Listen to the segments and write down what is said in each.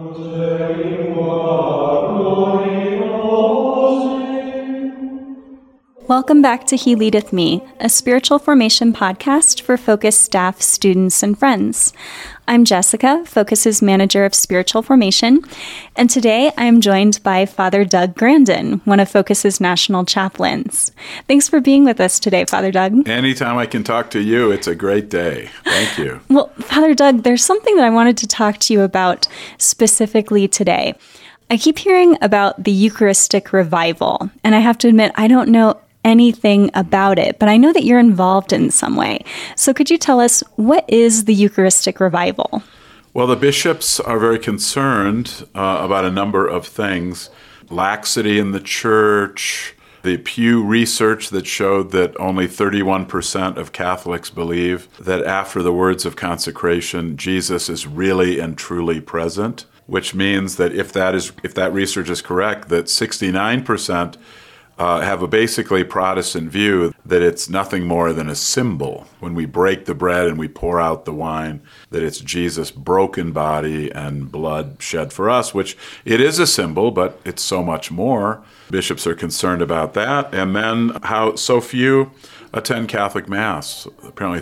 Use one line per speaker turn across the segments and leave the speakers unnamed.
Welcome back to He Leadeth Me, a spiritual formation podcast for Focus staff, students, and friends. I'm Jessica, Focus's manager of spiritual formation, and today I am joined by Father Doug Grandin, one of Focus's national chaplains. Thanks for being with us today, Father Doug.
Anytime I can talk to you, it's a great day. Thank you.
Well, Father Doug, there's something that I wanted to talk to you about specifically today. I keep hearing about the Eucharistic revival, and I have to admit, I don't know anything about it, but I know that you're involved in some way. So could you tell us, what is the Eucharistic revival?
Well, the bishops are very concerned about a number of things. Laxity in the church, the Pew research that showed that only 31% of Catholics believe that after the words of consecration, Jesus is really and truly present, which means that if that research is correct, that 69% have a basically Protestant view that it's nothing more than a symbol. When we break the bread and we pour out the wine, that it's Jesus' broken body and blood shed for us, which it is a symbol, but it's so much more. Bishops are concerned about that. And then how so few attend Catholic Mass. Apparently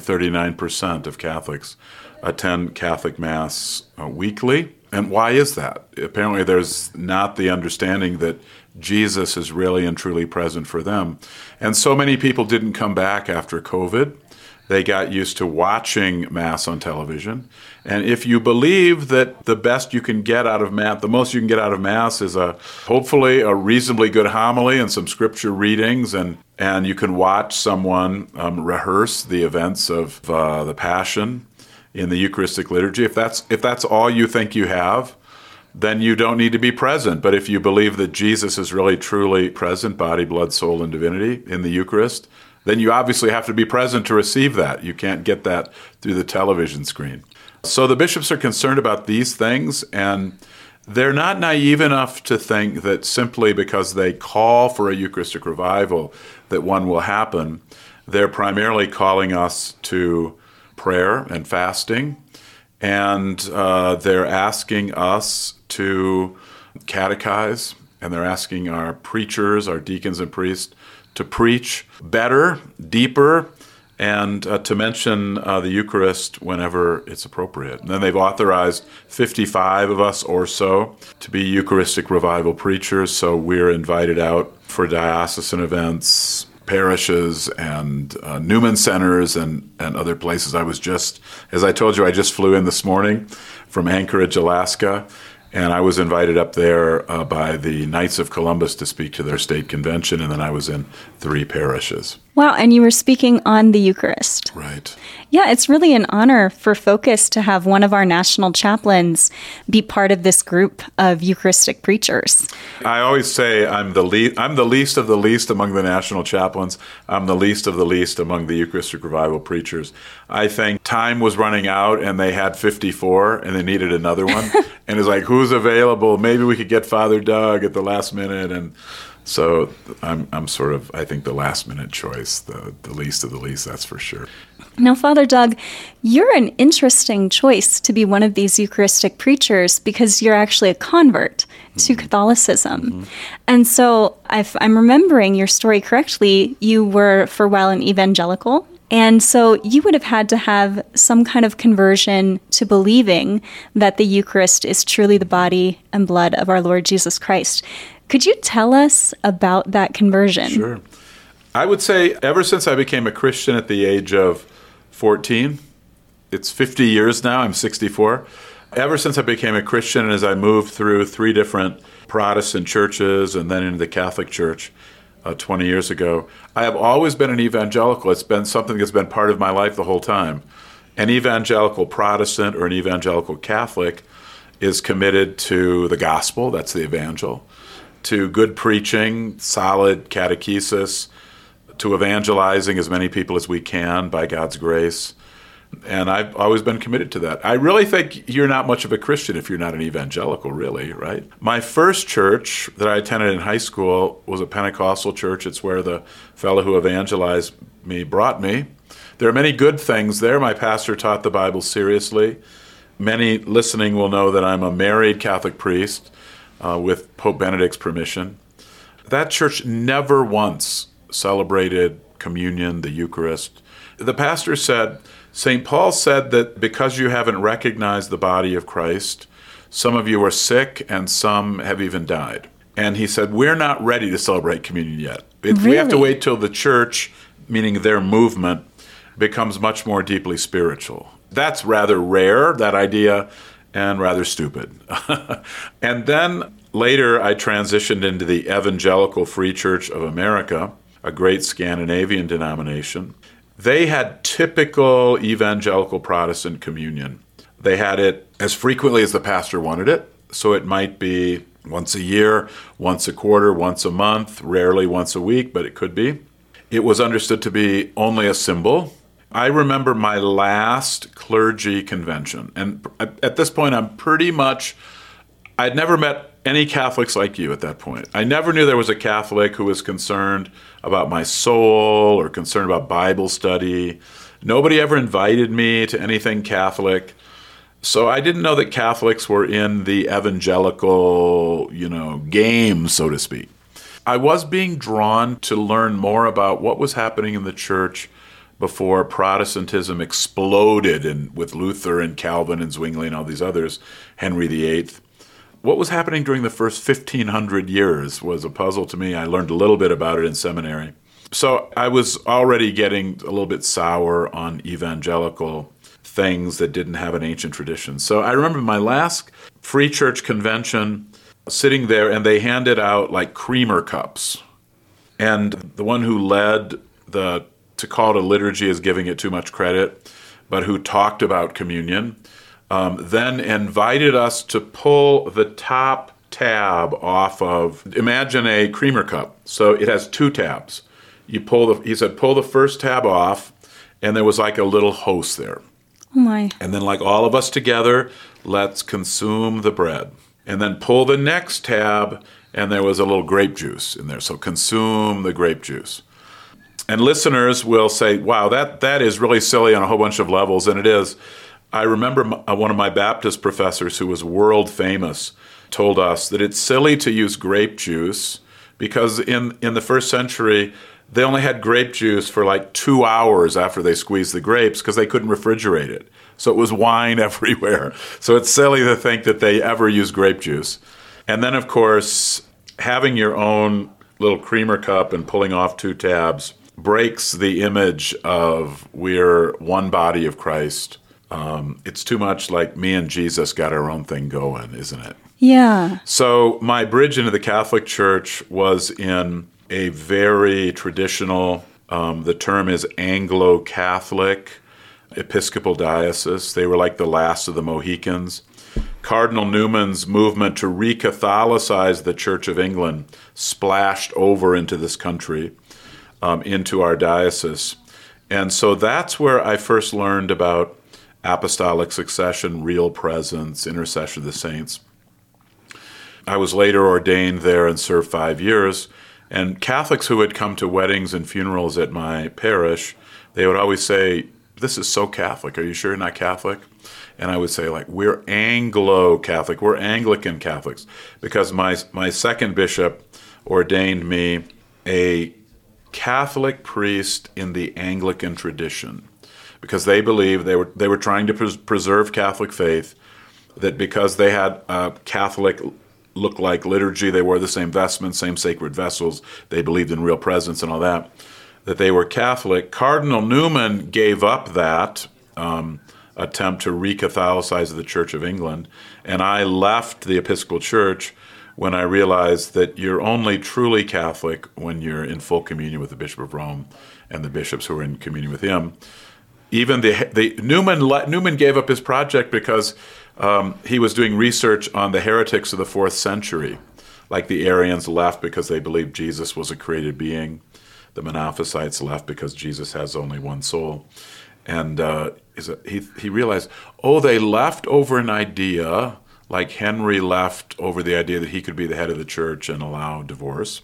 39% of Catholics attend Catholic Mass weekly. And why is that? Apparently there's not the understanding that Jesus is really and truly present for them. And so many people didn't come back after COVID. They got used to watching Mass on television. And if you believe that the best you can get out of Mass, the most you can get out of Mass is hopefully a reasonably good homily and some scripture readings, and you can watch someone rehearse the events of the Passion in the Eucharistic liturgy. If that's all you think you have, then you don't need to be present. But if you believe that Jesus is really truly present, body, blood, soul, and divinity in the Eucharist, then you obviously have to be present to receive that. You can't get that through the television screen. So the bishops are concerned about these things, and they're not naive enough to think that simply because they call for a Eucharistic revival that one will happen. They're primarily calling us to prayer and fasting, and they're asking us to catechize, and they're asking our preachers, our deacons and priests, to preach better, deeper, and to mention the Eucharist whenever it's appropriate. And then they've authorized 55 of us or so to be Eucharistic revival preachers, so we're invited out for diocesan events, parishes, and Newman centers and other places. As I told you, I just flew in this morning from Anchorage, Alaska, and I was invited up there by the Knights of Columbus to speak to their state convention, and then I was in 3 parishes.
Wow, and you were speaking on the Eucharist.
Right.
Yeah, it's really an honor for Focus to have one of our national chaplains be part of this group of Eucharistic preachers.
I always say I'm the least of the least among the national chaplains. I'm the least of the least among the Eucharistic revival preachers. I think time was running out and they had 54 and they needed another one. And it's like, who's available? Maybe we could get Father Doug at the last minute. And so I'm sort of, I think, the last minute choice, the least of the least, that's for sure.
Now, Father Doug, you're an interesting choice to be one of these Eucharistic preachers because you're actually a convert to Catholicism. Mm-hmm. And so if I'm remembering your story correctly, you were for a while an evangelical. And so you would have had to have some kind of conversion to believing that the Eucharist is truly the body and blood of our Lord Jesus Christ. Could you tell us about that conversion?
Sure. I would say ever since I became a Christian at the age of 14, it's 50 years now, I'm 64. Ever since I became a Christian and as I moved through 3 different Protestant churches and then into the Catholic Church 20 years ago, I have always been an evangelical. It's been something that's been part of my life the whole time. An evangelical Protestant or an evangelical Catholic is committed to the gospel, that's the evangel, to good preaching, solid catechesis, to evangelizing as many people as we can by God's grace. And I've always been committed to that. I really think you're not much of a Christian if you're not an evangelical, really, right? My first church that I attended in high school was a Pentecostal church. It's where the fellow who evangelized me brought me. There are many good things there. My pastor taught the Bible seriously. Many listening will know that I'm a married Catholic priest with Pope Benedict's permission. That church never once celebrated communion, the Eucharist. The pastor said, St. Paul said that because you haven't recognized the body of Christ, some of you are sick and some have even died. And he said, we're not ready to celebrate communion yet. We have to wait till the church, meaning their movement, becomes much more deeply spiritual. That's rather rare, that idea, and rather stupid. And then later I transitioned into the Evangelical Free Church of America, a great Scandinavian denomination. They had typical evangelical Protestant communion. They had it as frequently as the pastor wanted it, so it might be once a year, once a quarter, once a month, rarely once a week, but it could be. It was understood to be only a symbol. I remember my last clergy convention, and at this point I'd never met any Catholics like you at that point. I never knew there was a Catholic who was concerned about my soul or concerned about Bible study. Nobody ever invited me to anything Catholic. So I didn't know that Catholics were in the evangelical, game, so to speak. I was being drawn to learn more about what was happening in the church before Protestantism exploded with Luther and Calvin and Zwingli and all these others, Henry VIII. What was happening during the first 1,500 years was a puzzle to me. I learned a little bit about it in seminary. So I was already getting a little bit sour on evangelical things that didn't have an ancient tradition. So I remember my last Free Church convention, sitting there, and they handed out like creamer cups. And the one who led to call it a liturgy is giving it too much credit, but who talked about communion, then invited us to pull the top tab off of, imagine a creamer cup. So it has two tabs. He said, pull the first tab off, and there was like a little host there.
Oh my.
And then like all of us together, let's consume the bread. And then pull the next tab, and there was a little grape juice in there. So consume the grape juice. And listeners will say, wow, that is really silly on a whole bunch of levels, and it is. I remember one of my Baptist professors who was world famous told us that it's silly to use grape juice because in the first century, they only had grape juice for like 2 hours after they squeezed the grapes because they couldn't refrigerate it. So it was wine everywhere. So it's silly to think that they ever used grape juice. And then, of course, having your own little creamer cup and pulling off two tabs breaks the image of we're one body of Christ. It's too much like me and Jesus got our own thing going, isn't it?
Yeah.
So my bridge into the Catholic Church was in a very traditional, the term is Anglo-Catholic Episcopal diocese. They were like the last of the Mohicans. Cardinal Newman's movement to re-Catholicize the Church of England splashed over into this country, into our diocese. And so that's where I first learned about apostolic succession, real presence, intercession of the saints. I was later ordained there and served 5 years. And Catholics who had come to weddings and funerals at my parish, they would always say, this is so Catholic. Are you sure you're not Catholic? And I would say, like, we're Anglo-Catholic. We're Anglican Catholics. Because my second bishop ordained me a Catholic priest in the Anglican tradition. Because they believed they were trying to preserve Catholic faith, that because they had a Catholic look-like liturgy, they wore the same vestments, same sacred vessels, they believed in real presence and all that they were Catholic. Cardinal Newman gave up that attempt to re-Catholicize the Church of England, and I left the Episcopal Church when I realized that you're only truly Catholic when you're in full communion with the Bishop of Rome and the bishops who are in communion with him. Even Newman gave up his project because he was doing research on the heretics of the 4th century, like the Arians left because they believed Jesus was a created being. The Monophysites left because Jesus has only one soul. And he realized, they left over an idea, like Henry left over the idea that he could be the head of the church and allow divorce.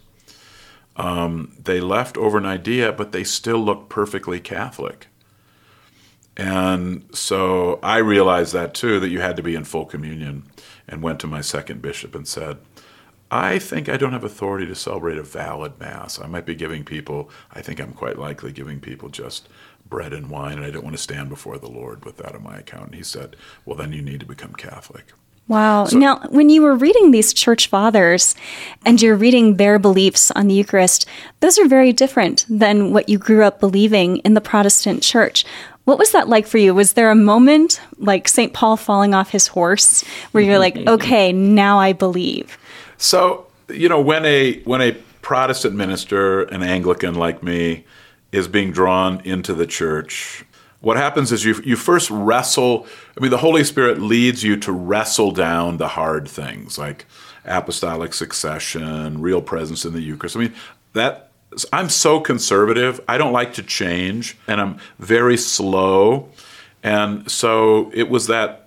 They left over an idea, but they still look perfectly Catholic. And so I realized that too, that you had to be in full communion, and went to my second bishop and said, I think I don't have authority to celebrate a valid Mass. I might be giving people, I think I'm quite likely giving people just bread and wine, and I don't want to stand before the Lord with that on my account. And he said, well, then you need to become Catholic.
Wow. Now, when you were reading these church fathers and you're reading their beliefs on the Eucharist, those are very different than what you grew up believing in the Protestant church. What was that like for you? Was there a moment like St. Paul falling off his horse where you're like, okay, now I believe?
So, when a Protestant minister, an Anglican like me, is being drawn into the church, what happens is you first wrestle. The Holy Spirit leads you to wrestle down the hard things like apostolic succession, real presence in the Eucharist. I'm so conservative. I don't like to change, and I'm very slow. And so it was that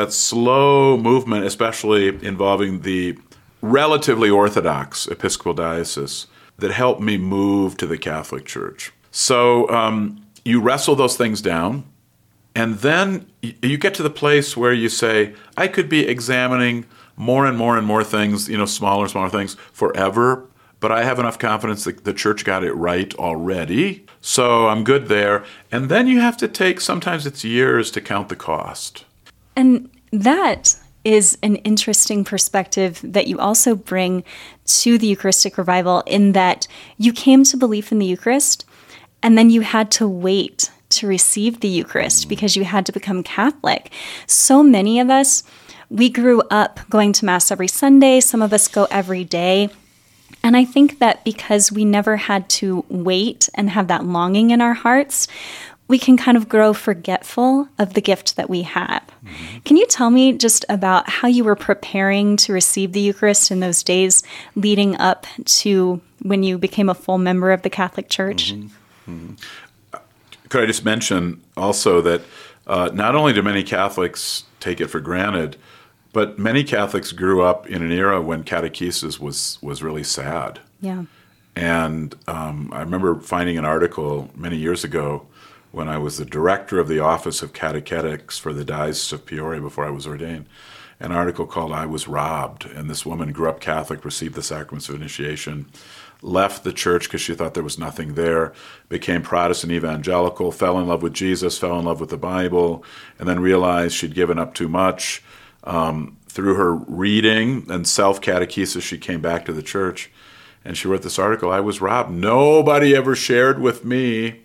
slow movement, especially involving the relatively Orthodox Episcopal Diocese, that helped me move to the Catholic Church. So you wrestle those things down, and then you get to the place where you say, I could be examining more and more and more things, smaller and smaller things forever, but I have enough confidence that the church got it right already, so I'm good there. And then you have to take, sometimes it's years, to count the cost.
And that is an interesting perspective that you also bring to the Eucharistic revival, in that you came to belief in the Eucharist, and then you had to wait to receive the Eucharist because you had to become Catholic. So many of us, we grew up going to Mass every Sunday. Some of us go every day. And I think that because we never had to wait and have that longing in our hearts, we can kind of grow forgetful of the gift that we have. Mm-hmm. Can you tell me just about how you were preparing to receive the Eucharist in those days leading up to when you became a full member of the Catholic Church?
Mm-hmm. Mm-hmm. Could I just mention also that not only do many Catholics take it for granted, but many Catholics grew up in an era when catechesis was really sad.
Yeah.
And I remember finding an article many years ago when I was the director of the Office of Catechetics for the Diocese of Peoria before I was ordained, an article called I Was Robbed. And this woman grew up Catholic, received the sacraments of initiation, left the church because she thought there was nothing there, became Protestant evangelical, fell in love with Jesus, fell in love with the Bible, and then realized she'd given up too much. Through her reading and self-catechesis, she came back to the church, and she wrote this article, I was robbed. Nobody ever shared with me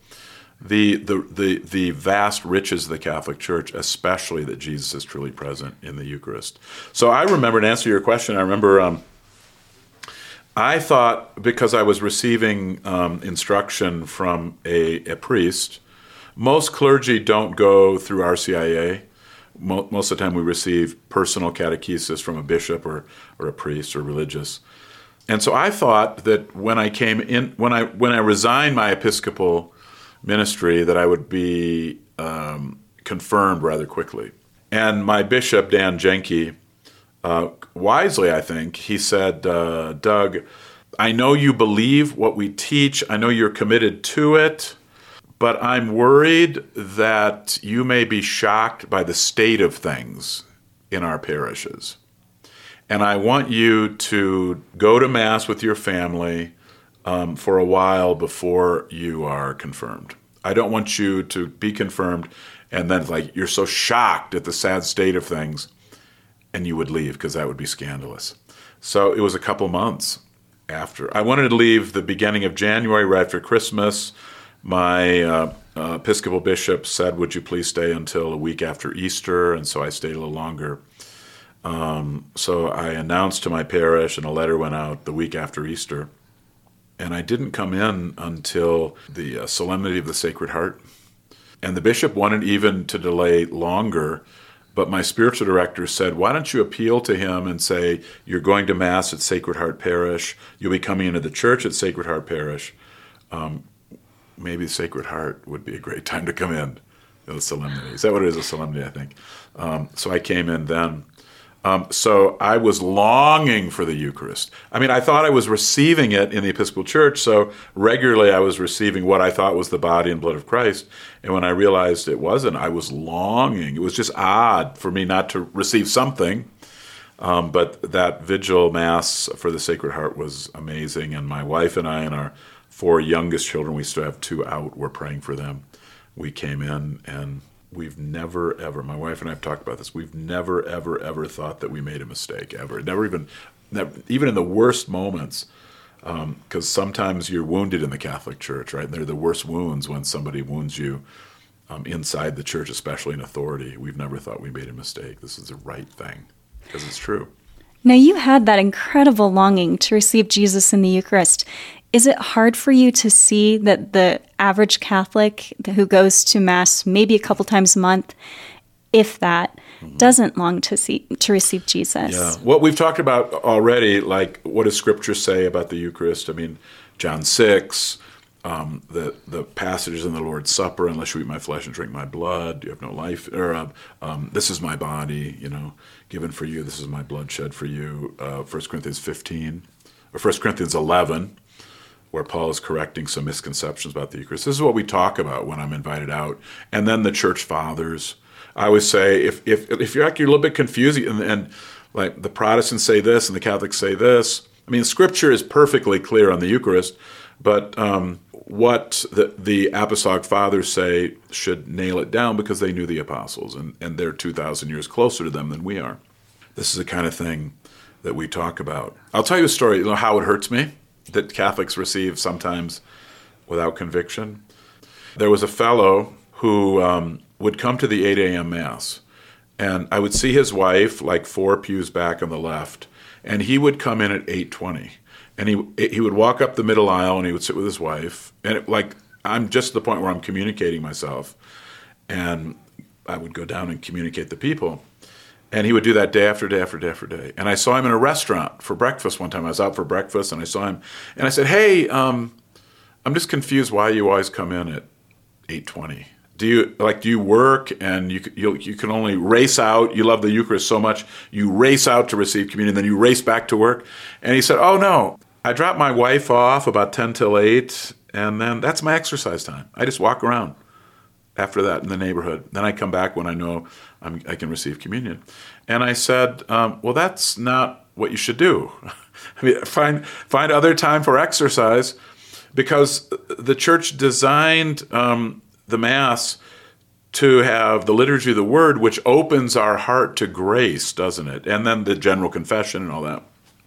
the vast riches of the Catholic Church, especially that Jesus is truly present in the Eucharist. So I remember, to answer your question, I remember I thought, because I was receiving instruction from a priest, most clergy don't go through RCIA. Most of the time we receive personal catechesis from a bishop or a priest or religious. And so I thought that when I came in, when I resigned my Episcopal ministry, that I would be confirmed rather quickly. And my bishop, Dan Jenke, wisely, I think, he said, Doug, I know you believe what we teach. I know you're committed to it. But I'm worried that you may be shocked by the state of things in our parishes. And I want you to go to Mass with your family for a while before you are confirmed. I don't want you to be confirmed and then you're so shocked at the sad state of things and you would leave, because that would be scandalous. So it was a couple months after. I wanted to leave the beginning of January, right after Christmas. My Episcopal bishop said, would you please stay until a week after Easter? And so I stayed a little longer. So I announced to my parish, and a letter went out the week after Easter. And I didn't come in until the Solemnity of the Sacred Heart. And the bishop wanted even to delay longer, but my spiritual director said, why don't you appeal to him and say, you're going to Mass at Sacred Heart Parish, you'll be coming into the church at Sacred Heart Parish. Maybe Sacred Heart would be a great time to come in, the solemnity. Is that what it is, a solemnity, I think? So I came in then. So I was longing for the Eucharist. I mean, I thought I was receiving it in the Episcopal Church, so regularly I was receiving what I thought was the body and blood of Christ. And when I realized it wasn't, I was longing. It was just odd for me not to receive something. But that vigil Mass for the Sacred Heart was amazing. And my wife and I and our 4 youngest children, we still have 2 out, we're praying for them. We came in and we've never, ever, my wife and I have talked about this, we've never, ever, ever thought that we made a mistake, ever. Never even in the worst moments, because sometimes you're wounded in the Catholic Church, right? And they're the worst wounds when somebody wounds you inside the church, especially in authority. We've never thought we made a mistake. This is the right thing, because it's true.
Now, you had that incredible longing to receive Jesus in the Eucharist. Is it hard for you to see that the average Catholic who goes to Mass maybe a couple times a month, if that, doesn't long to receive Jesus?
Yeah. What we've talked about already, like what does Scripture say about the Eucharist? I mean, John 6, the passages in the Lord's Supper, unless you eat my flesh and drink my blood, you have no life. Or this is my body, given for you. This is my blood shed for you. 1 Corinthians 15, or 1 Corinthians 11, where Paul is correcting some misconceptions about the Eucharist. This is what we talk about when I'm invited out. And then the Church Fathers. I always say, if you're actually a little bit confused, and like the Protestants say this and the Catholics say this, I mean, Scripture is perfectly clear on the Eucharist, but what the Apostolic Fathers say should nail it down, because they knew the apostles, and they're 2,000 years closer to them than we are. This is the kind of thing that we talk about. I'll tell you a story, how it hurts me that Catholics receive sometimes without conviction. There was a fellow who would come to the 8 a.m. Mass, and I would see his wife like 4 pews back on the left, and he would come in at 8:20. And he would walk up the middle aisle, and he would sit with his wife. And I'm just at the point where I'm communicating myself. And I would go down and communicate the people. And he would do that day after day after day after day. And I saw him in a restaurant for breakfast one time. I was out for breakfast, and I saw him. And I said, hey, I'm just confused why you always come in at 8:20. Do you work and you can only race out? You love the Eucharist so much, you race out to receive communion, then you race back to work? And he said, oh, no. I drop my wife off about 10 till 8, and then that's my exercise time. I just walk around after that in the neighborhood. Then I come back when I know I can receive communion. And I said, well, that's not what you should do. I mean, find other time for exercise, because the Church designed the Mass to have the liturgy of the Word, which opens our heart to grace, doesn't it? And then the general confession and all that.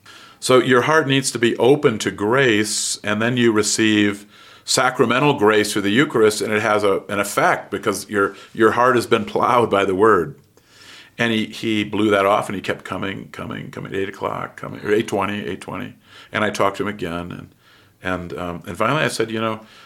So your heart needs to be open to grace, and then you receive sacramental grace through the Eucharist, and it has an effect, because your heart has been plowed by the Word. And he blew that off, and he kept coming at 8 o'clock, coming, or 8:20. And I talked to him again, and finally I said,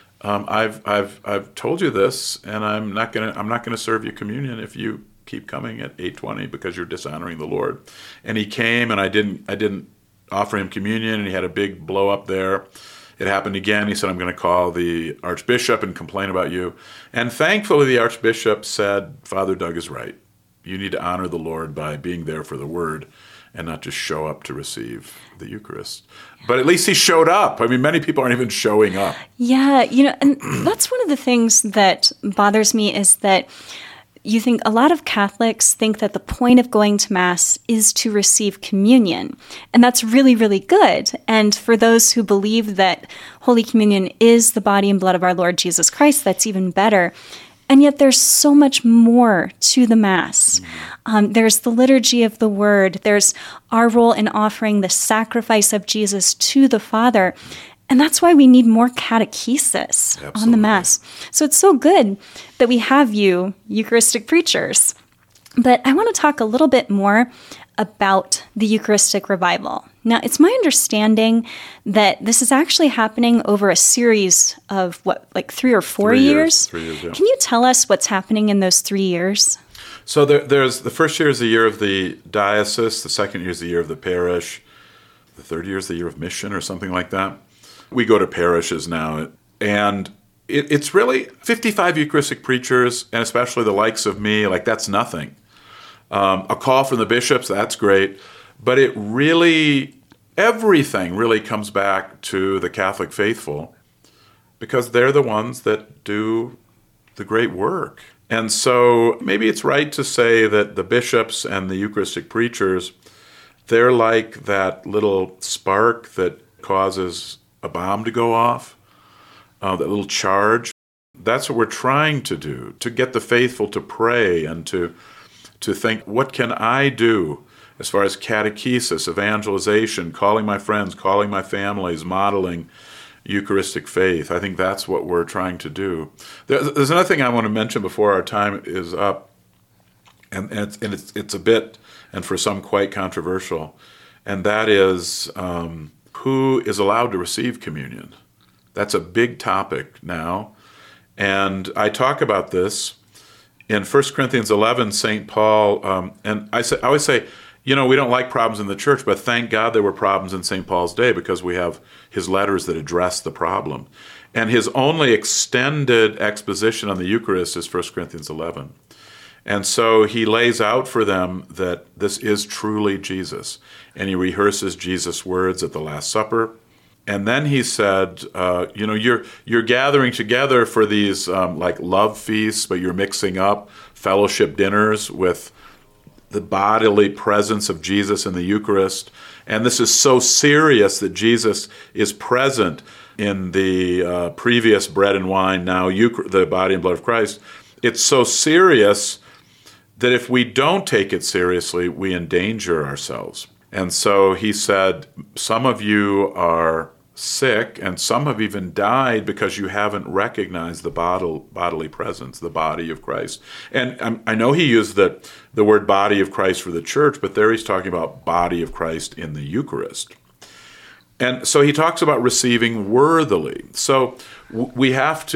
I've told you this, and I'm not gonna serve you communion if you keep coming at 8:20, because you're dishonoring the Lord. And he came, and I didn't offer him communion, and he had a big blow up there. It happened again. He said, I'm going to call the Archbishop and complain about you. And thankfully, the Archbishop said, Father Doug is right. You need to honor the Lord by being there for the Word and not just show up to receive the Eucharist. But at least he showed up. I mean, many people aren't even showing up.
Yeah, and that's one of the things that bothers me, is that you think a lot of Catholics think that the point of going to Mass is to receive communion. And that's really, really good. And for those who believe that Holy Communion is the body and blood of our Lord Jesus Christ, that's even better. And yet there's so much more to the Mass. There's the liturgy of the Word. There's our role in offering the sacrifice of Jesus to the Father. And that's why we need more catechesis on the Mass. So it's so good that we have you, Eucharistic preachers. But I want to talk a little bit more about the Eucharistic revival. Now, it's my understanding that this is actually happening over a series of, 3 or 4 years?
3 years, yeah.
Can you tell us what's happening in those 3 years?
So there's the first year is the year of the diocese, the second year is the year of the parish, the third year is the year of mission or something like that. We go to parishes now, and it's really 55 Eucharistic preachers, and especially the likes of me, that's nothing. A call from the bishops, that's great. But everything really comes back to the Catholic faithful, because they're the ones that do the great work. And so maybe it's right to say that the bishops and the Eucharistic preachers, they're like that little spark that causes a bomb to go off, that little charge. That's what we're trying to do, to get the faithful to pray and to think, what can I do as far as catechesis, evangelization, calling my friends, calling my families, modeling Eucharistic faith. I think that's what we're trying to do. There's another thing I want to mention before our time is up, and it's a bit, and for some quite controversial, and that is who is allowed to receive communion. That's a big topic now, and I talk about this in 1 Corinthians 11. St. Paul, and I always say, we don't like problems in the church, but thank God there were problems in St. Paul's day, because we have his letters that address the problem. And his only extended exposition on the Eucharist is 1 Corinthians 11. And so he lays out for them that this is truly Jesus. And he rehearses Jesus' words at the Last Supper. And then he said, you're gathering together for these like love feasts, but you're mixing up fellowship dinners with the bodily presence of Jesus in the Eucharist. And this is so serious that Jesus is present in the previous bread and wine, now the body and blood of Christ. It's so serious that if we don't take it seriously, we endanger ourselves. And so he said, some of you are sick, and some have even died because you haven't recognized the bodily presence, the body of Christ. And I know he used the word body of Christ for the church, but there he's talking about body of Christ in the Eucharist. And so he talks about receiving worthily. So we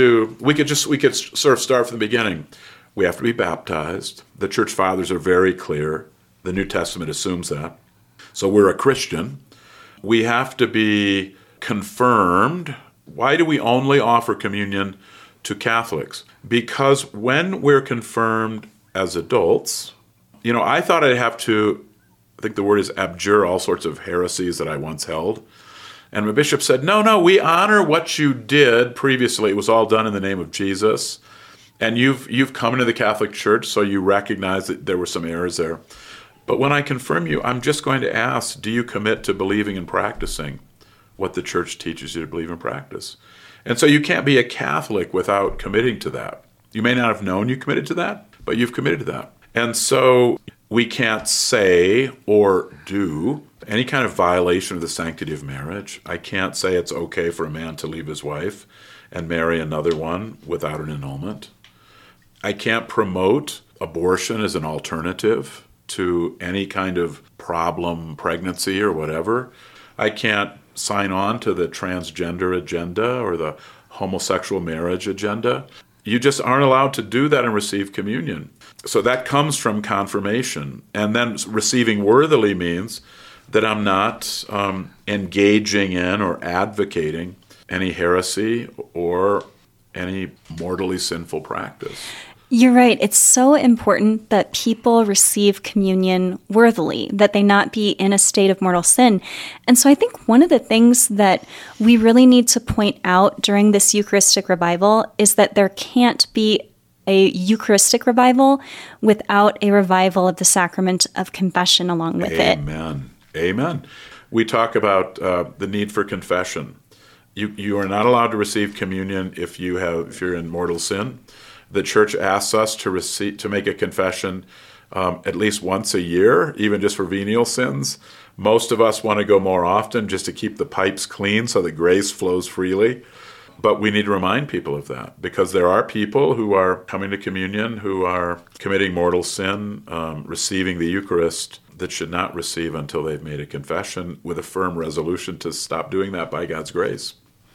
could sort of start from the beginning. We have to be baptized. The church fathers are very clear. The New Testament assumes that. So we're a Christian. We have to be confirmed. Why do we only offer communion to Catholics? Because when we're confirmed as adults, I thought I'd have to, I think the word is abjure all sorts of heresies that I once held. And my bishop said, no, we honor what you did previously. It was all done in the name of Jesus. And you've come into the Catholic Church, so you recognize that there were some errors there. But when I confirm you, I'm just going to ask, do you commit to believing and practicing what the church teaches you to believe and practice? And so you can't be a Catholic without committing to that. You may not have known you committed to that, but you've committed to that. And so we can't say or do any kind of violation of the sanctity of marriage. I can't say it's okay for a man to leave his wife and marry another one without an annulment. I can't promote abortion as an alternative to any kind of problem pregnancy or whatever. I can't sign on to the transgender agenda or the homosexual marriage agenda. You just aren't allowed to do that and receive communion. So that comes from confirmation. And then receiving worthily means that I'm not engaging in or advocating any heresy or any mortally sinful practice.
You're right. It's so important that people receive communion worthily, that they not be in a state of mortal sin. And so I think one of the things that we really need to point out during this Eucharistic revival is that there can't be a Eucharistic revival without a revival of the sacrament of confession along with it.
Amen. We talk about the need for confession. You are not allowed to receive communion if you're in mortal sin. The church asks us to make a confession at least once a year, even just for venial sins. Most of us want to go more often just to keep the pipes clean so that grace flows freely. But we need to remind people of that, because there are people who are coming to communion who are committing mortal sin, receiving the Eucharist, that should not receive until they've made a confession with a firm resolution to stop doing that by God's grace.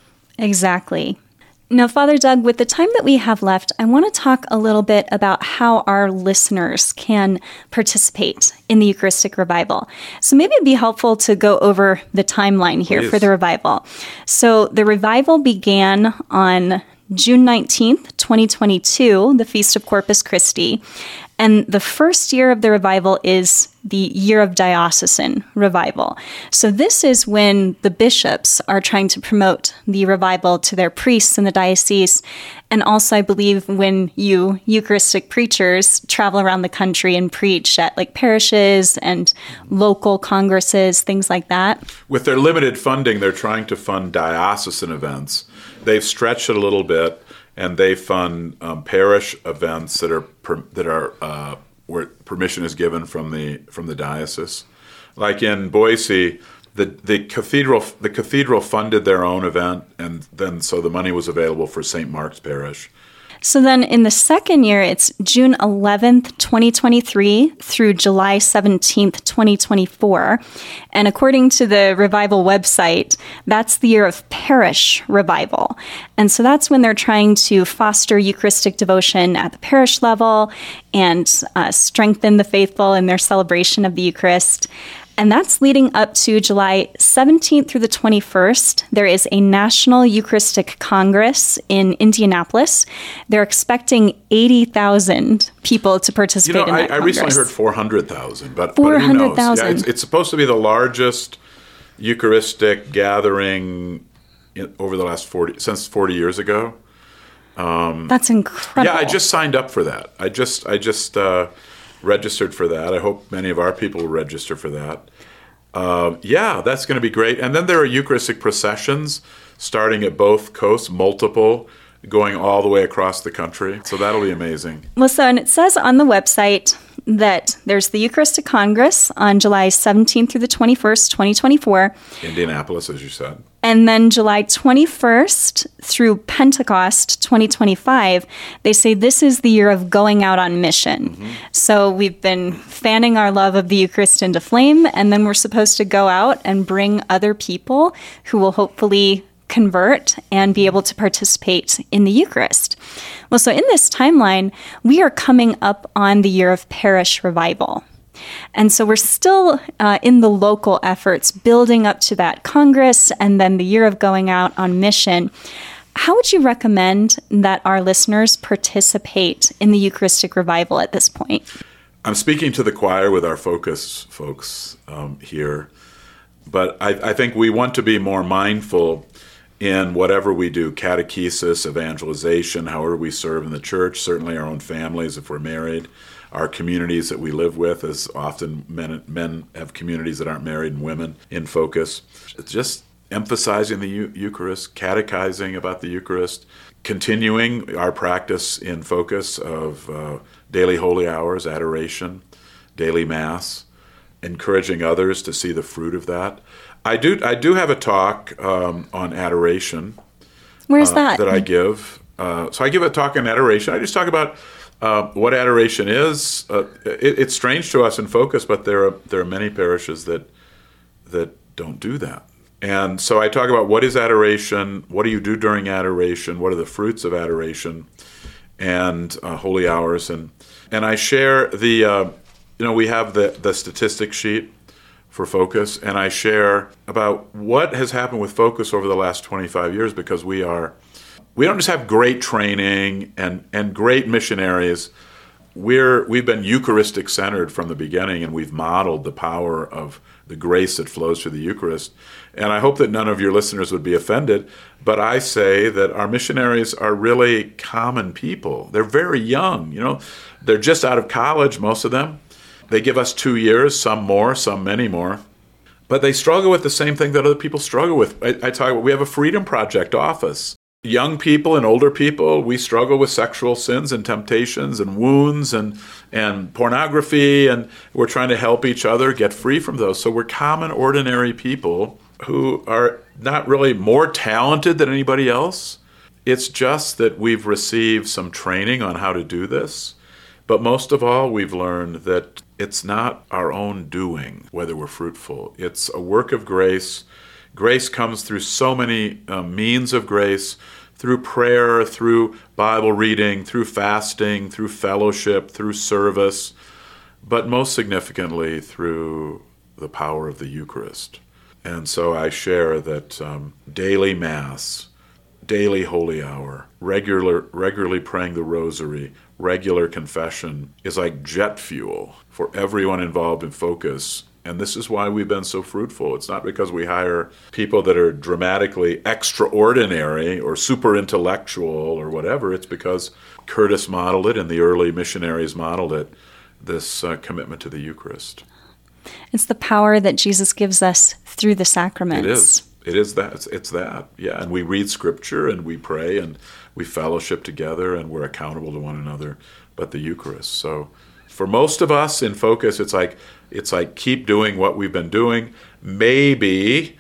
Exactly. Now, Father Doug, with the time that we have left, I want to talk a little bit about how our listeners can participate in the Eucharistic revival. So maybe it'd be helpful to go over the timeline here for the revival. So the revival began on June 19th, 2022, the Feast of Corpus Christi. And the first year of the revival is the Year of Diocesan Revival. So this is when the bishops are trying to promote the revival to their priests in the diocese. And also, I believe, when you Eucharistic preachers travel around the country and preach at like parishes and local congresses, things like that.
With their limited funding, they're trying to fund diocesan events. They've stretched it a little bit, and they fund parish events that are where permission is given from the diocese. Like in Boise, the cathedral funded their own event, and then so the money was available for St. Mark's Parish.
So then in the second year, it's June 11th, 2023 through July 17th, 2024. And according to the Revival website, that's the year of parish revival. And so that's when they're trying to foster Eucharistic devotion at the parish level and strengthen the faithful in their celebration of the Eucharist. And that's leading up to July 17th through the 21st. There is a National Eucharistic Congress in Indianapolis. They're expecting 80,000 people to participate in that
I
Congress.
recently heard 400,000, but
400,000.
Yeah, it's supposed to be the largest Eucharistic gathering over the last 40 years ago.
That's incredible.
Yeah, I just signed up for that. I just registered for that. I hope many of our people will register for that. Yeah, that's going to be great. And then there are Eucharistic processions starting at both coasts, multiple, going all the way across the country. So that'll be amazing.
Well, so, and it says on the website that there's the Eucharistic Congress on July 17th through the 21st, 2024.
Indianapolis, as you said.
And then July 21st through Pentecost 2025, they say this is the year of going out on mission. Mm-hmm. So we've been fanning our love of the Eucharist into flame, and then we're supposed to go out and bring other people who will hopefully convert and be able to participate in the Eucharist. Well, so in this timeline, we are coming up on the year of parish revival. And so we're still in the local efforts building up to that Congress and then the year of going out on mission. How would you recommend that our listeners participate in the Eucharistic revival at this point?
I'm speaking to the choir with our Focus folks here, but I think we want to be more mindful in whatever we do, catechesis, evangelization, however we serve in the church, certainly our own families if we're married, our communities that we live with, as often men have communities that aren't married and women in focus. It's just emphasizing the Eucharist, catechizing about the Eucharist, continuing our practice in focus of daily holy hours, adoration, daily Mass, encouraging others to see the fruit of that. I do have a talk on adoration.
Where's that?
That I give. So I give a talk on adoration. I just talk about what adoration is. It's strange to us in Focus, but there are many parishes that don't do that. And so I talk about what is adoration, what do you do during adoration, what are the fruits of adoration, and holy hours, and I share the we have the statistic sheet for Focus, and I share about what has happened with Focus over the last 25 years, because we don't just have great training and great missionaries. We've been Eucharistic centered from the beginning, and we've modeled the power of the grace that flows through the Eucharist. And I hope that none of your listeners would be offended, but I say that our missionaries are really common people. They're very young, they're just out of college, most of them. They give us 2 years, some more, some many more. But they struggle with the same thing that other people struggle with. I talk about, we have a Freedom Project office. Young people and older people, we struggle with sexual sins and temptations and wounds and pornography, and we're trying to help each other get free from those. So we're common, ordinary people who are not really more talented than anybody else. It's just that we've received some training on how to do this. But most of all, we've learned that it's not our own doing whether we're fruitful. It's a work of grace. Grace comes through so many means of grace, through prayer, through Bible reading, through fasting, through fellowship, through service, but most significantly through the power of the Eucharist. And so I share that daily Mass daily holy hour, regularly praying the rosary, regular confession is like jet fuel for everyone involved in Focus. And this is why we've been so fruitful. It's not because we hire people that are dramatically extraordinary or super intellectual or whatever. It's because Curtis modeled it and the early missionaries modeled it, this commitment to the Eucharist.
It's the power that Jesus gives us through the sacraments.
It is. It is that. It's that. Yeah, and we read Scripture and we pray and we fellowship together and we're accountable to one another, but the Eucharist. So for most of us in Focus, it's like keep doing what we've been doing. Maybe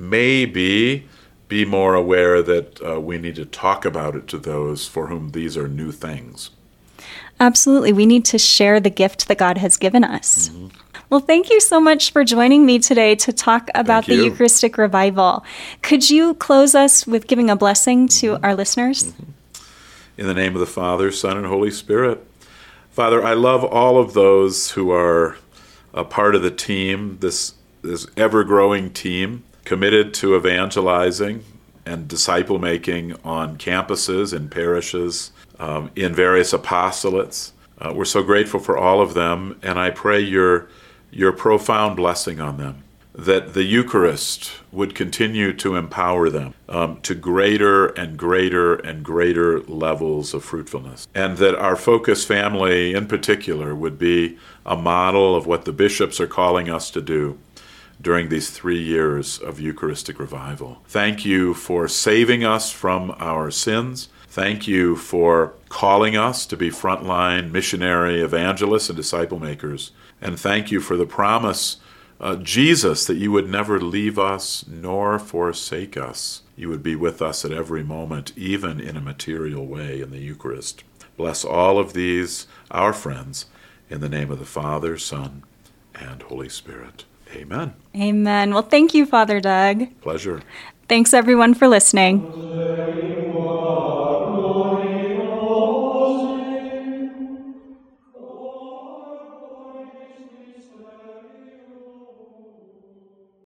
be more aware that we need to talk about it to those for whom these are new things.
Absolutely. We need to share the gift that God has given us. Mm-hmm. Well, thank you so much for joining me today to talk about the Eucharistic Revival. Could you close us with giving a blessing to our listeners?
Mm-hmm. In the name of the Father, Son, and Holy Spirit. Father, I love all of those who are a part of the team, this ever-growing team, committed to evangelizing and disciple-making on campuses and parishes, in various apostolates. We're so grateful for all of them, and I pray your profound blessing on them, that the Eucharist would continue to empower them to greater and greater and greater levels of fruitfulness, and that our Focus family in particular would be a model of what the bishops are calling us to do during these 3 years of Eucharistic revival. Thank you for saving us from our sins. Thank you for calling us to be frontline missionary evangelists and disciple makers. And thank you for the promise, Jesus, that you would never leave us nor forsake us. You would be with us at every moment, even in a material way in the Eucharist. Bless all of these, our friends, in the name of the Father, Son, and Holy Spirit. Amen.
Amen. Well, thank you, Father Doug.
Pleasure.
Thanks, everyone, for listening.